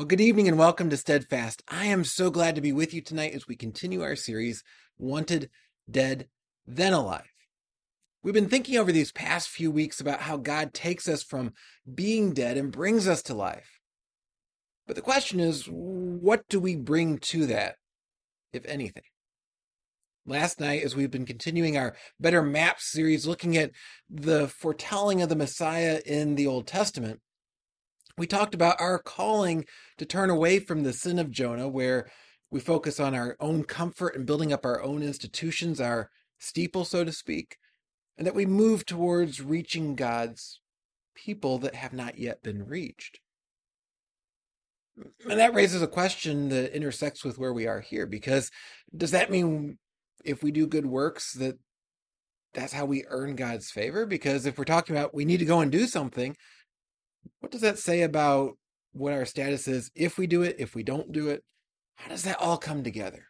Well, good evening and welcome to Steadfast. I am so glad to be with you tonight as we continue our series, Wanted, Dead, Then Alive. We've been thinking over these past few weeks about how God takes us from being dead and brings us to life. But the question is, what do we bring to that, if anything? Last night, as we've been continuing our Better Maps series, looking at the foretelling of the Messiah in the Old Testament, we talked about our calling to turn away from the sin of Jonah, where we focus on our own comfort and building up our own institutions, our steeple, so to speak, and that we move towards reaching God's people that have not yet been reached. And that raises a question that intersects with where we are here, because does that mean if we do good works that that's how we earn God's favor? Because if we're talking about we need to go and do something, what does that say about what our status is if we do it, if we don't do it? How does that all come together?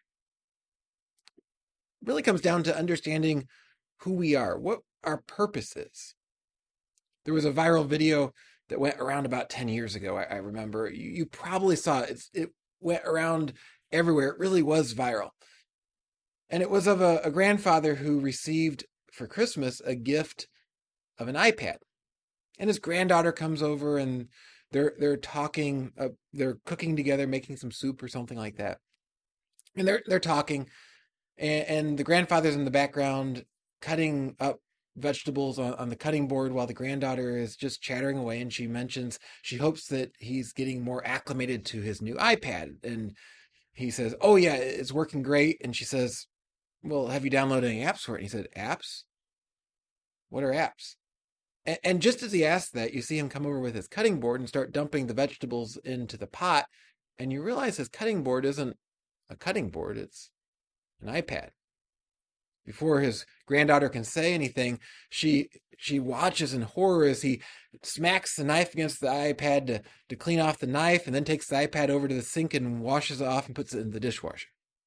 It really comes down to understanding who we are, what our purpose is. There was a viral video that went around about 10 years ago. I remember. You probably saw it. It went around everywhere. It really was viral. And it was of a grandfather who received for Christmas a gift of an iPad. And his granddaughter comes over and they're talking, they're cooking together, making some soup or something like that. And they're talking, and the grandfather's in the background cutting up vegetables on the cutting board while the granddaughter is just chattering away. And she mentions she hopes that he's getting more acclimated to his new iPad. And he says, "Oh yeah, it's working great." And she says, "Well, have you downloaded any apps for it?" And he said, "Apps? What are apps?" And just as he asked that, you see him come over with his cutting board and start dumping the vegetables into the pot. And you realize his cutting board isn't a cutting board, it's an iPad. Before his granddaughter can say anything, she watches in horror as he smacks the knife against the iPad to clean off the knife, and then takes the iPad over to the sink and washes it off and puts it in the dishwasher.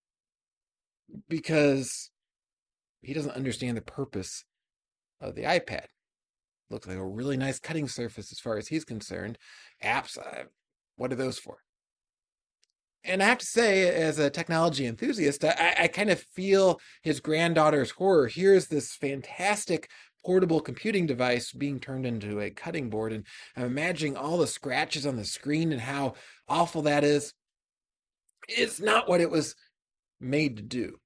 Because he doesn't understand the purpose of the iPad. Looks like a really nice cutting surface as far as he's concerned. Apps, what are those for? And I have to say, as a technology enthusiast, I kind of feel his granddaughter's horror. Here's this fantastic portable computing device being turned into a cutting board, and I'm imagining all the scratches on the screen and how awful that is. It's not what it was made to do.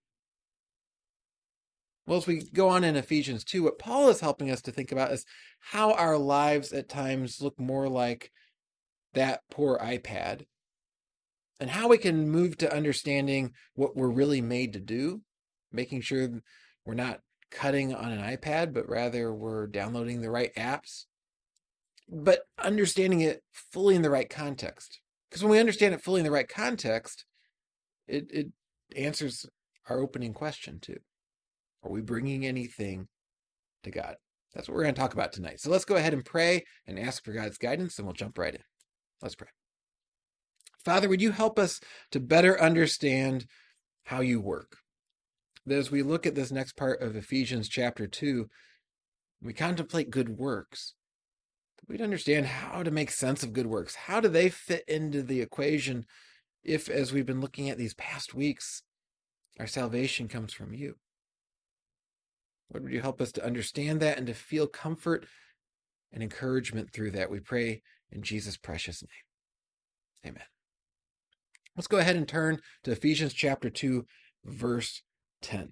Well, as we go on in Ephesians 2, what Paul is helping us to think about is how our lives at times look more like that poor iPad, and how we can move to understanding what we're really made to do, making sure we're not cutting on an iPad, but rather we're downloading the right apps, but understanding it fully in the right context. Because when we understand it fully in the right context, it answers our opening question too. Are we bringing anything to God? That's what we're going to talk about tonight. So let's go ahead and pray and ask for God's guidance, and we'll jump right in. Let's pray. Father, would you help us to better understand how you work? That as we look at this next part of Ephesians chapter 2, we contemplate good works. We'd understand how to make sense of good works. How do they fit into the equation if, as we've been looking at these past weeks, our salvation comes from you? Lord, would you help us to understand that and to feel comfort and encouragement through that? We pray in Jesus' precious name. Amen. Let's go ahead and turn to Ephesians chapter 2, verse 10.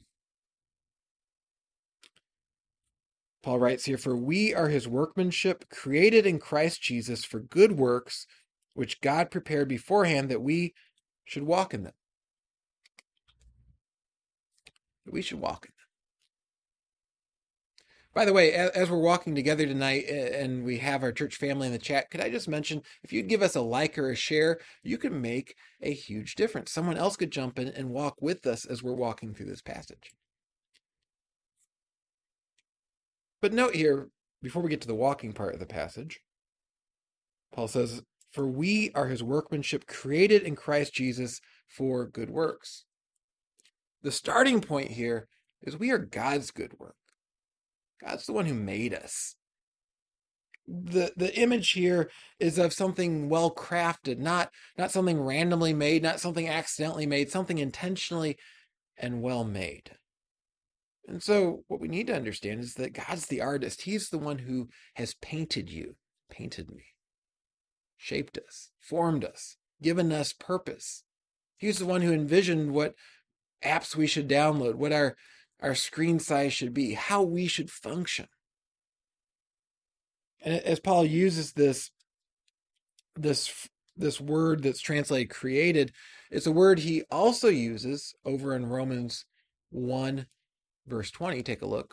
Paul writes here, "For we are his workmanship, created in Christ Jesus for good works, which God prepared beforehand that we should walk in them." That we should walk in them. By the way, as we're walking together tonight and we have our church family in the chat, could I just mention, if you'd give us a like or a share, you can make a huge difference. Someone else could jump in and walk with us as we're walking through this passage. But note here, before we get to the walking part of the passage, Paul says, "For we are his workmanship, created in Christ Jesus for good works." The starting point here is we are God's good work. God's the one who made us. the image here is of something well crafted, not something randomly made, not something accidentally made, something intentionally and well made. And so what we need to understand is that God's the artist. He's the one who has painted you, painted me, shaped us, formed us, given us purpose. He's the one who envisioned what apps we should download, what our screen size should be, how we should function. And as Paul uses this this word that's translated created, it's a word he also uses over in Romans 1 verse 20. Take a look.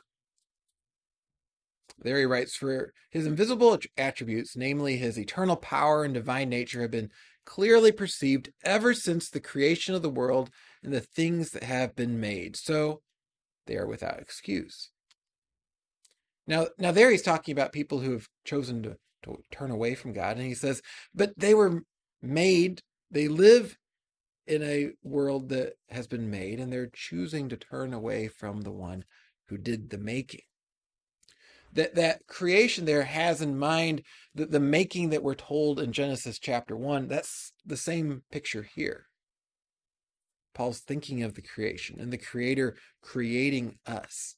There he writes, for his invisible attributes, namely his eternal power and divine nature, have been clearly perceived ever since the creation of the world and the things that have been made. So they are without excuse. Now there he's talking about people who have chosen to turn away from God. And he says, but they were made, they live in a world that has been made, and they're choosing to turn away from the one who did the making. That creation there has in mind the making that we're told in Genesis chapter 1. That's the same picture here. Paul's thinking of the creation and the Creator creating us.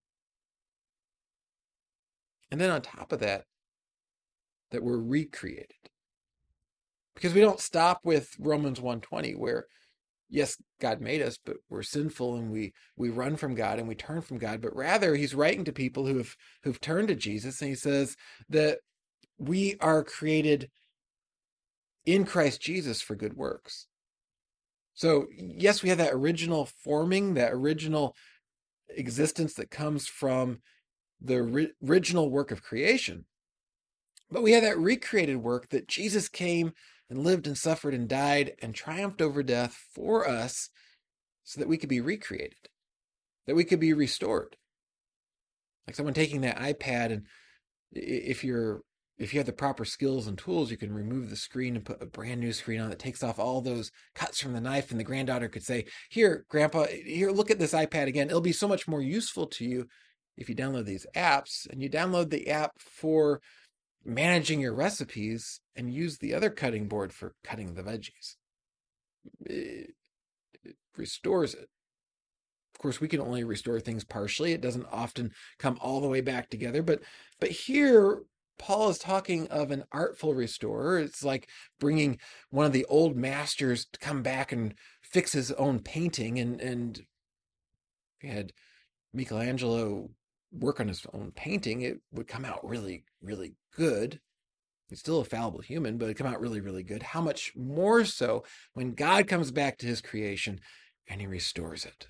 And then on top of that we're recreated. Because we don't stop with Romans 1:20, where yes, God made us, but we're sinful and we run from God and we turn from God. But rather, he's writing to people who've turned to Jesus, and he says that we are created in Christ Jesus for good works. So yes, we have that original forming, that original existence that comes from the original work of creation. But we have that recreated work that Jesus came and lived and suffered and died and triumphed over death for us so that we could be recreated, that we could be restored. Like someone taking that iPad, and if you have the proper skills and tools, you can remove the screen and put a brand new screen on that takes off all those cuts from the knife, and the granddaughter could say, here, Grandpa, here, look at this iPad again. It'll be so much more useful to you if you download these apps, and you download the app for managing your recipes and use the other cutting board for cutting the veggies. It restores it. Of course, we can only restore things partially. It doesn't often come all the way back together. But here, Paul is talking of an artful restorer. It's like bringing one of the old masters to come back and fix his own painting. And if you had Michelangelo work on his own painting, it would come out really, really good. He's still a fallible human, but it'd come out really, really good. How much more so when God comes back to his creation and he restores it?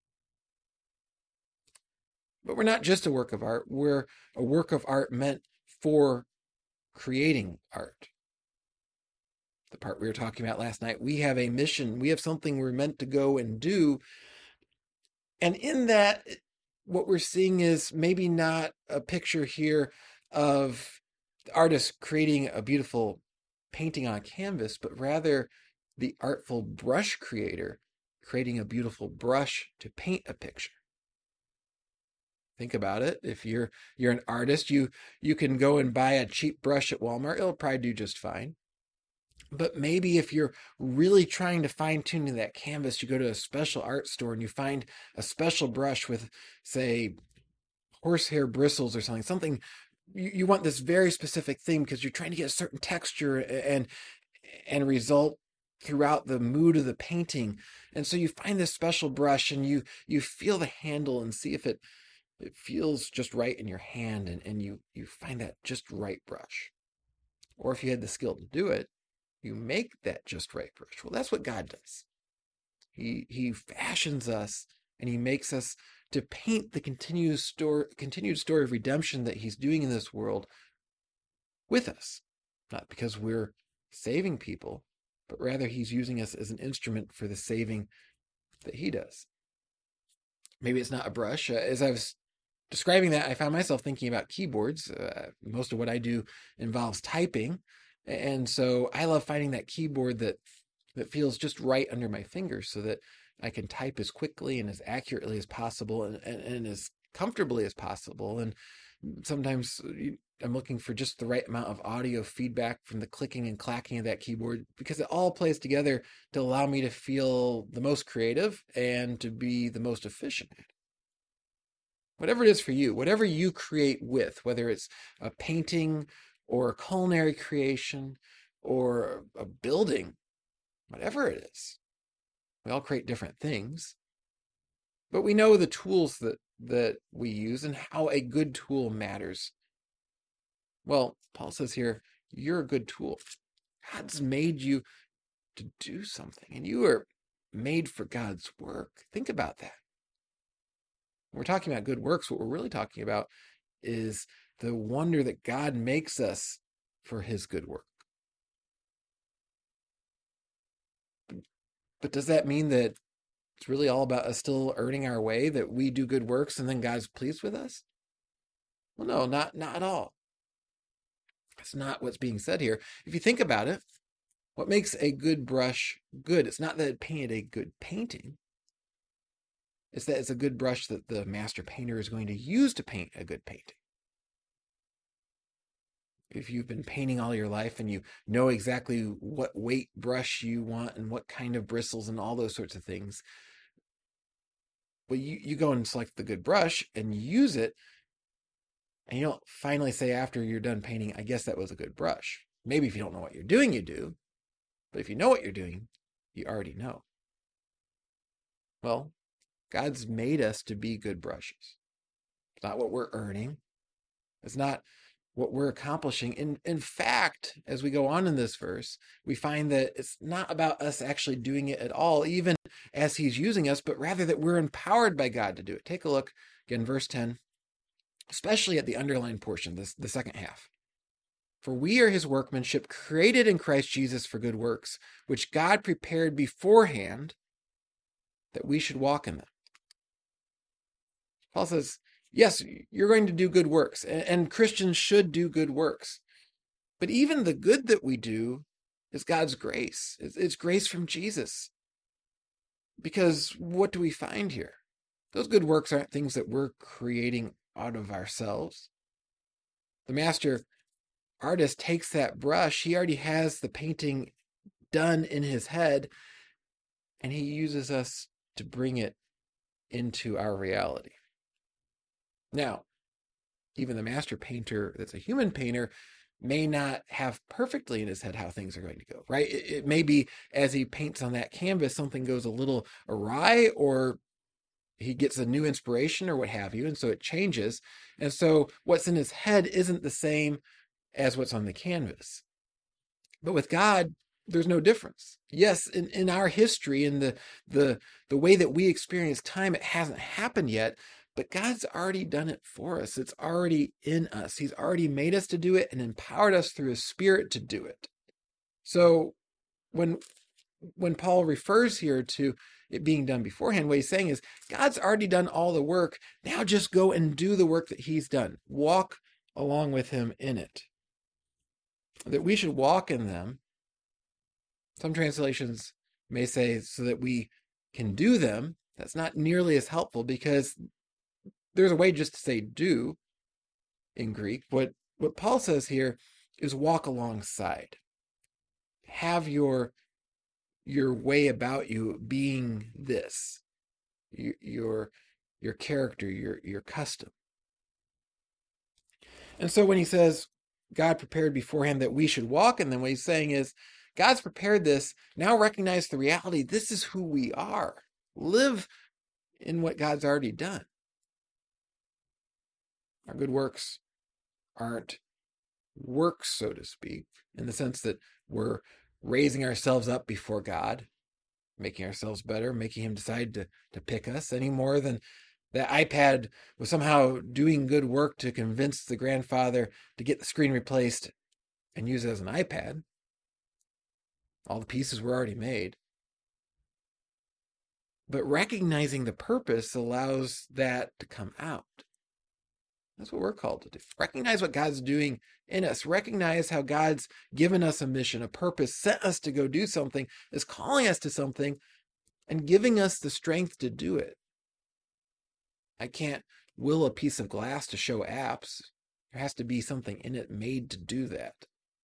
But we're not just a work of art. We're a work of art meant for creating art. The part we were talking about last night, we have a mission. We have something we're meant to go and do. And in that, what we're seeing is maybe not a picture here of the artist creating a beautiful painting on canvas, but rather the artful brush creator creating a beautiful brush to paint a picture. Think about it. If you're an artist, you can go and buy a cheap brush at Walmart. It'll probably do just fine. But maybe if you're really trying to fine tune that canvas, you go to a special art store and you find a special brush with, say, horsehair bristles or something. You want this very specific thing because you're trying to get a certain texture and result throughout the mood of the painting. And so you find this special brush and you feel the handle and see if it feels just right in your hand, and you find that just right brush. Or if you had the skill to do it, you make that just right brush. Well, that's what God does. He fashions us and he makes us to paint the continued story of redemption that he's doing in this world with us. Not because we're saving people, but rather he's using us as an instrument for the saving that he does. Maybe it's not a brush. As I was describing that, I found myself thinking about keyboards. Most of what I do involves typing. And so I love finding that keyboard that feels just right under my fingers so that I can type as quickly and as accurately as possible and as comfortably as possible. And sometimes I'm looking for just the right amount of audio feedback from the clicking and clacking of that keyboard, because it all plays together to allow me to feel the most creative and to be the most efficient. Whatever it is for you, whatever you create with, whether it's a painting or a culinary creation or a building, whatever it is, we all create different things, but we know the tools that we use and how a good tool matters. Well, Paul says here, you're a good tool. God's made you to do something, and you are made for God's work. Think about that. When we're talking about good works, what we're really talking about is the wonder that God makes us for his good work. But does that mean that it's really all about us still earning our way, that we do good works and then God's pleased with us? Well, no, not at all. That's not what's being said here. If you think about it, what makes a good brush good? It's not that it painted a good painting. It's that it's a good brush that the master painter is going to use to paint a good painting. If you've been painting all your life and you know exactly what weight brush you want and what kind of bristles and all those sorts of things, well, you go and select the good brush and use it, and you don't finally say after you're done painting, I guess that was a good brush. Maybe if you don't know what you're doing, you do. But if you know what you're doing, you already know. Well, God's made us to be good brushes. It's not what we're earning. It's not what we're accomplishing. In fact, as we go on in this verse, we find that it's not about us actually doing it at all, even as he's using us, but rather that we're empowered by God to do it. Take a look again, verse 10, especially at the underlined portion, the second half. For we are his workmanship, created in Christ Jesus for good works, which God prepared beforehand that we should walk in them. Paul says, yes, you're going to do good works, and Christians should do good works. But even the good that we do is God's grace. It's grace from Jesus. Because what do we find here? Those good works aren't things that we're creating out of ourselves. The master artist takes that brush, he already has the painting done in his head, and he uses us to bring it into our reality. Now, even the master painter that's a human painter may not have perfectly in his head how things are going to go, right? It may be as he paints on that canvas, something goes a little awry, or he gets a new inspiration or what have you, and so it changes. And so what's in his head isn't the same as what's on the canvas. But with God, there's no difference. Yes, in our history, in the way that we experience time, it hasn't happened yet, but God's already done it for us. It's already in us. He's already made us to do it and empowered us through his Spirit to do it. So when Paul refers here to it being done beforehand, what he's saying is God's already done all the work. Now just go and do the work that he's done. Walk along with him in it. That we should walk in them. Some translations may say so that we can do them. That's not nearly as helpful, because there's a way just to say do in Greek. What Paul says here is walk alongside. Have your way about you being this, your character, your custom. And so when he says God prepared beforehand that we should walk in them, what he's saying is God's prepared this. Now recognize the reality. This is who we are. Live in what God's already done. Our good works aren't works, so to speak, in the sense that we're raising ourselves up before God, making ourselves better, making him decide to pick us, any more than that iPad was somehow doing good work to convince the grandfather to get the screen replaced and use it as an iPad. All the pieces were already made. But recognizing the purpose allows that to come out. That's what we're called to do. Recognize what God's doing in us. Recognize how God's given us a mission, a purpose, sent us to go do something, is calling us to something, and giving us the strength to do it. I can't will a piece of glass to show apps. There has to be something in it made to do that.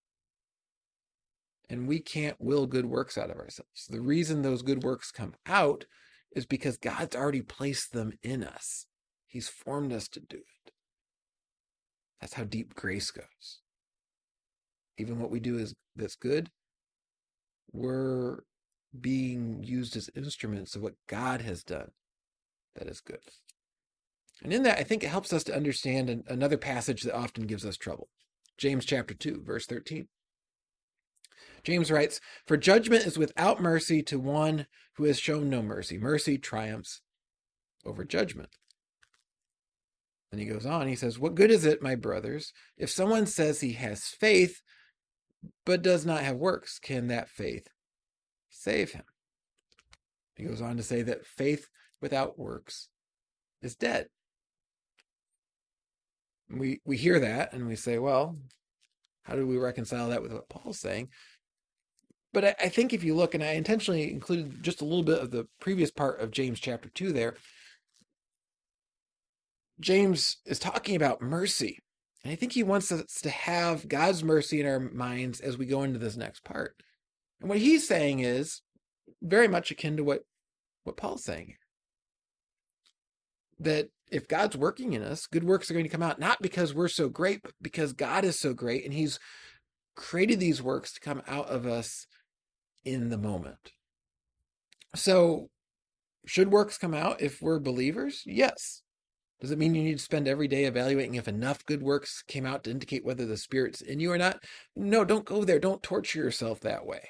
And we can't will good works out of ourselves. The reason those good works come out is because God's already placed them in us. He's formed us to do it. That's how deep grace goes. Even what we do that's good, we're being used as instruments of what God has done that is good. And in that, I think it helps us to understand another passage that often gives us trouble. James chapter 2, verse 13. James writes, "For judgment is without mercy to one who has shown no mercy. Mercy triumphs over judgment." And he goes on, he says, "What good is it, my brothers, if someone says he has faith but does not have works? Can that faith save him?" He goes on to say that faith without works is dead. We hear that and we say, well, how do we reconcile that with what Paul's saying? But I think if you look, and I intentionally included just a little bit of the previous part of James chapter 2 there, James is talking about mercy. And I think he wants us to have God's mercy in our minds as we go into this next part. And what he's saying is very much akin to what Paul's saying here. That if God's working in us, good works are going to come out, not because we're so great, but because God is so great, and he's created these works to come out of us in the moment. So, should works come out if we're believers? Yes. Does it mean you need to spend every day evaluating if enough good works came out to indicate whether the Spirit's in you or not? No, don't go there. Don't torture yourself that way.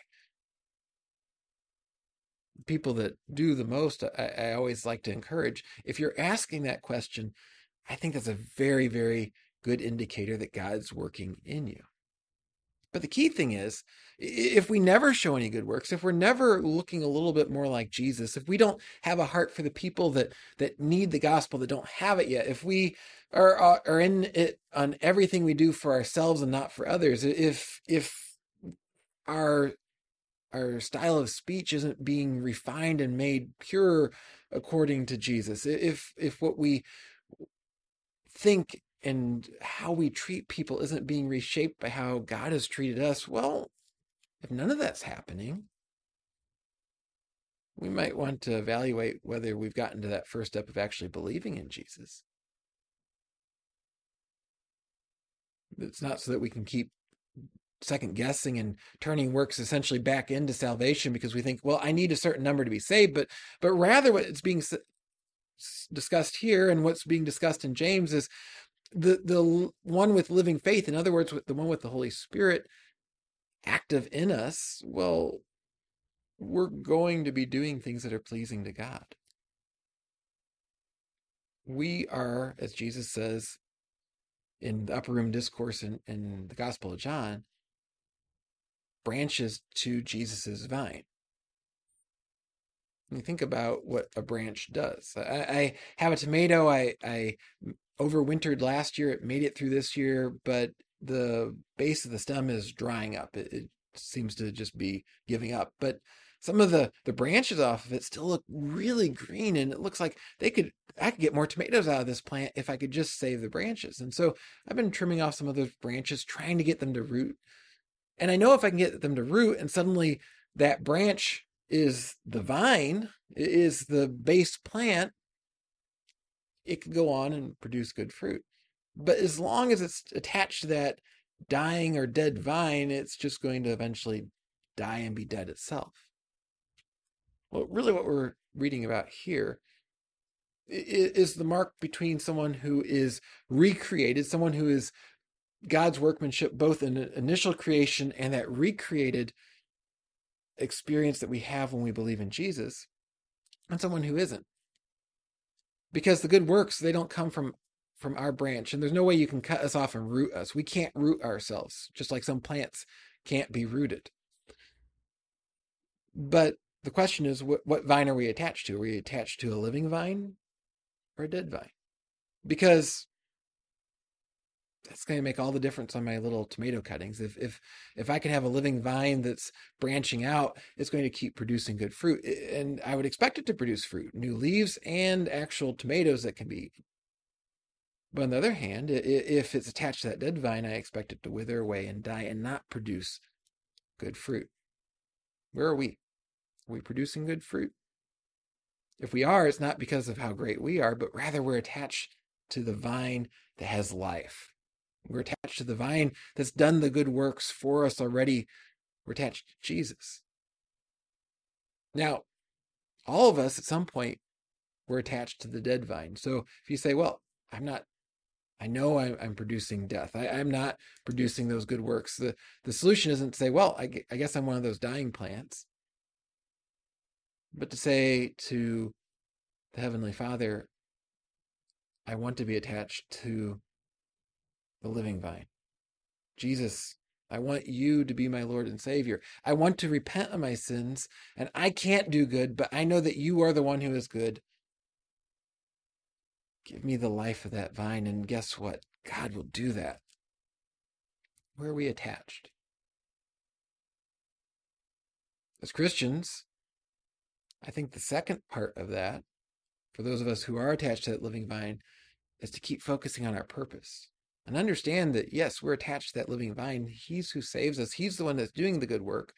People that do the most, I always like to encourage, if you're asking that question, I think that's a very, very good indicator that God's working in you. But the key thing is, if we never show any good works, if we're never looking a little bit more like Jesus, if we don't have a heart for the people that need the gospel, that don't have it yet, if we are in it on everything we do for ourselves and not for others, if our style of speech isn't being refined and made pure according to Jesus, if what we think and how we treat people isn't being reshaped by how God has treated us, well, if none of that's happening, we might want to evaluate whether we've gotten to that first step of actually believing in Jesus. It's not so that we can keep second guessing and turning works essentially back into salvation because we think, well, I need a certain number to be saved, but rather what it's being discussed here and what's being discussed in James is the one with living faith. In other words, the one with the Holy Spirit active in us. Well, we're going to be doing things that are pleasing to God. We are, as Jesus says in the upper room discourse in the Gospel of John, branches to Jesus's vine. When you think about what a branch does. I have a tomato. I overwintered last year. It made it through this year, but the base of the stem is drying up. It seems to just be giving up. But some of the branches off of it still look really green, and it looks like I could get more tomatoes out of this plant if I could just save the branches. And so I've been trimming off some of those branches, trying to get them to root. And I know if I can get them to root, and suddenly that branch is the vine, is the base plant, it could go on and produce good fruit. But as long as it's attached to that dying or dead vine, it's just going to eventually die and be dead itself. Well, really what we're reading about here is the mark between someone who is recreated, someone who is God's workmanship, both in initial creation and that recreated experience that we have when we believe in Jesus, and someone who isn't. Because the good works, they don't come from our branch, and there's no way you can cut us off and root us. We can't root ourselves, just like some plants can't be rooted. But the question is, what vine are we attached to? Are we attached to a living vine or a dead vine? Because that's going to make all the difference on my little tomato cuttings. If I can have a living vine that's branching out, it's going to keep producing good fruit. And I would expect it to produce fruit, new leaves, and actual tomatoes that can be eaten. But on the other hand, if it's attached to that dead vine, I expect it to wither away and die and not produce good fruit. Where are we? Are we producing good fruit? If we are, it's not because of how great we are, but rather we're attached to the vine that has life. We're attached to the vine that's done the good works for us already. We're attached to Jesus. Now, all of us at some point were attached to the dead vine. So if you say, well, I know I'm producing death. I'm not producing those good works. The solution isn't to say, well, I guess I'm one of those dying plants, but to say to the Heavenly Father, I want to be attached to the living vine. Jesus, I want you to be my Lord and Savior. I want to repent of my sins, and I can't do good, but I know that you are the one who is good. Give me the life of that vine, and guess what? God will do that. Where are we attached? As Christians, I think the second part of that, for those of us who are attached to that living vine, is to keep focusing on our purpose and understand that, yes, we're attached to that living vine. He's who saves us. He's the one that's doing the good work.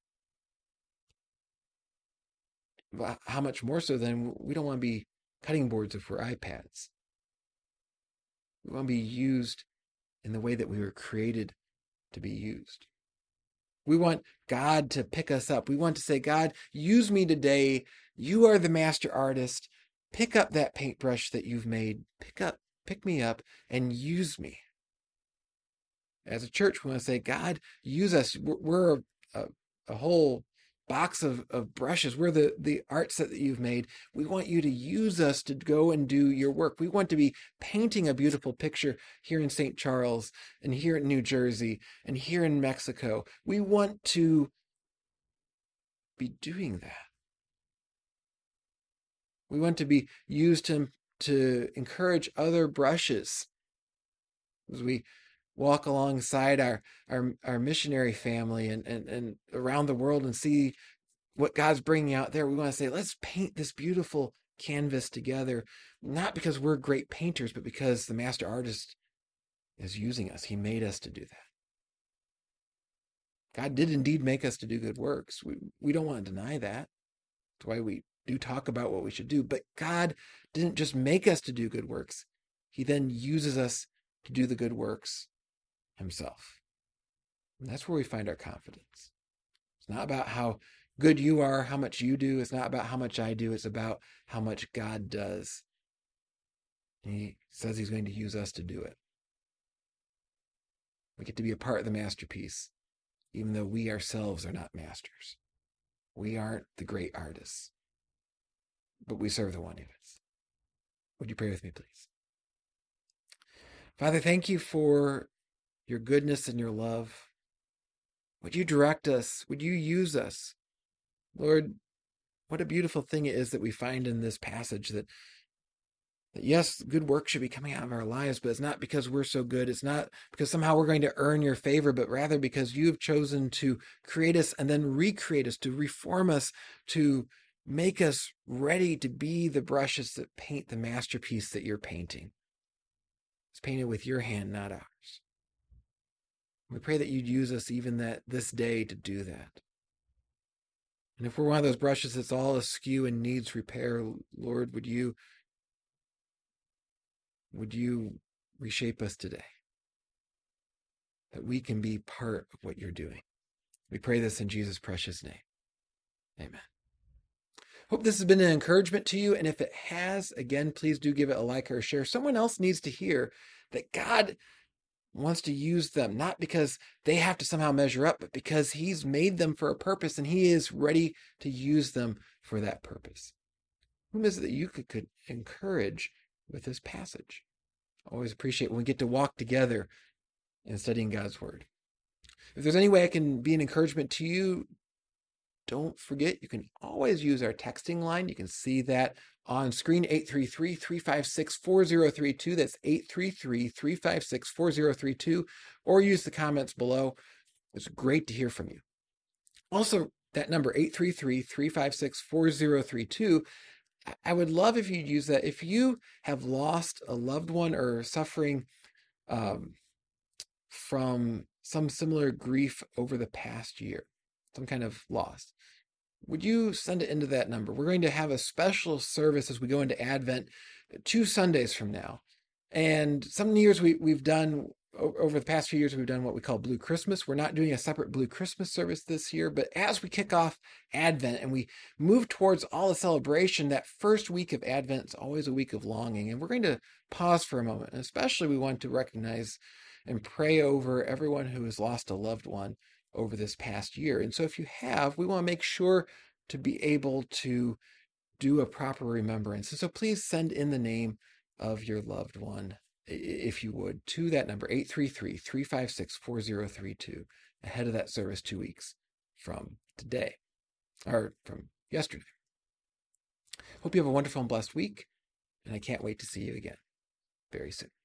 But how much more so then we don't want to be cutting boards if we're iPads. We want to be used in the way that we were created to be used. We want God to pick us up. We want to say, God, use me today. You are the master artist. Pick up that paintbrush that you've made. Pick me up and use me. As a church, we want to say, God, use us. We're a whole box of brushes. We're the art set that you've made. We want you to use us to go and do your work. We want to be painting a beautiful picture here in St. Charles and here in New Jersey and here in Mexico. We want to be doing that. We want to be used to encourage other brushes as we walk alongside our missionary family and around the world and see what God's bringing out there. We want to say, let's paint this beautiful canvas together, not because we're great painters, but because the master artist is using us. He made us to do that. God did indeed make us to do good works. We don't want to deny that. That's why we do talk about what we should do. But God didn't just make us to do good works. He then uses us to do the good works himself. And that's where we find our confidence. It's not about how good you are, how much you do. It's not about how much I do. It's about how much God does. And he says he's going to use us to do it. We get to be a part of the masterpiece, even though we ourselves are not masters. We aren't the great artists, but we serve the one who is. Would you pray with me, please? Father, thank you for your goodness and your love. Would you direct us? Would you use us? Lord, what a beautiful thing it is that we find in this passage that yes, good work should be coming out of our lives, but it's not because we're so good. It's not because somehow we're going to earn your favor, but rather because you have chosen to create us and then recreate us, to reform us, to make us ready to be the brushes that paint the masterpiece that you're painting. It's painted with your hand, not ours. We pray that you'd use us even this day to do that. And if we're one of those brushes that's all askew and needs repair, Lord, would you reshape us today, that we can be part of what you're doing? We pray this in Jesus' precious name. Amen. Hope this has been an encouragement to you. And if it has, again, please do give it a like or a share. Someone else needs to hear that God wants to use them, not because they have to somehow measure up, but because he's made them for a purpose and he is ready to use them for that purpose. Whom is it that you could encourage with this passage? I always appreciate when we get to walk together in studying God's word. If there's any way I can be an encouragement to you, don't forget, you can always use our texting line. You can see that on screen, 833-356-4032. That's 833-356-4032. Or use the comments below. It's great to hear from you. Also, that number, 833-356-4032, I would love if you'd use that. If you have lost a loved one or suffering um, from some similar grief over the past year, some kind of loss, would you send it into that number? We're going to have a special service as we go into Advent 2 Sundays from now. And some years we've done, over the past few years, we've done what we call Blue Christmas. We're not doing a separate Blue Christmas service this year, but as we kick off Advent and we move towards all the celebration, that first week of Advent is always a week of longing. And we're going to pause for a moment. And especially we want to recognize and pray over everyone who has lost a loved one over this past year. And so if you have, we want to make sure to be able to do a proper remembrance. And so please send in the name of your loved one, if you would, to that number, 833-356-4032, ahead of that service 2 weeks from today, or from yesterday. Hope you have a wonderful and blessed week, and I can't wait to see you again very soon.